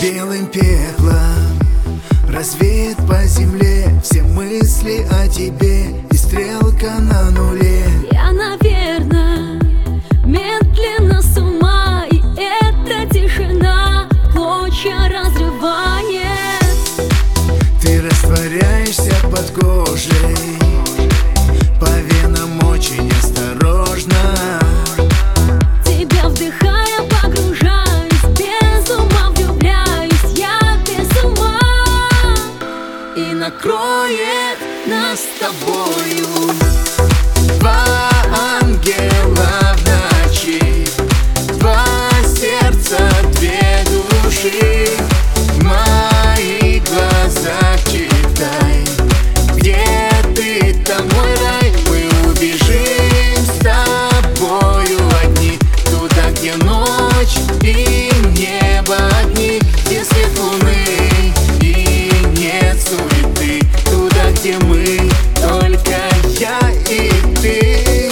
Белым пеплом развеет по земле все мысли о тебе, и стрелка на нуле. Я, наверное, медленно с ума, и эта тишина клочья разрывает. Ты растворяешься под кожей, по венам очень осторожно. Тебя вдыхая погружаюсь, без ума влюбляюсь, я без ума. И накроет нас с тобою два ангела в ночи, два сердца, две души. В моих глазах читай, где ты, там мой рай. Мы убежим с тобою одни, туда, где ночь и небо одни, где свет луны и нет суеты, туда, где мы, только я и ты.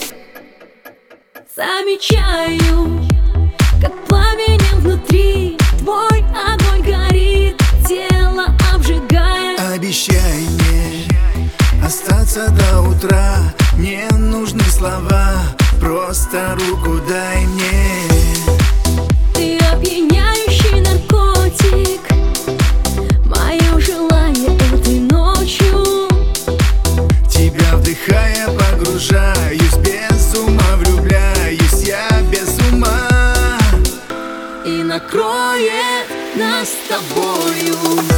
Замечаю, как пламенем внутри твой огонь горит, тело обжигая. Обещай мне остаться до утра, не нужны слова, просто руку дай мне. Ты опьяняющий наркотик, мое желание этой ночью. Тебя вдыхая погружаюсь, без ума влюбляюсь, я без ума. И накроет нас с тобою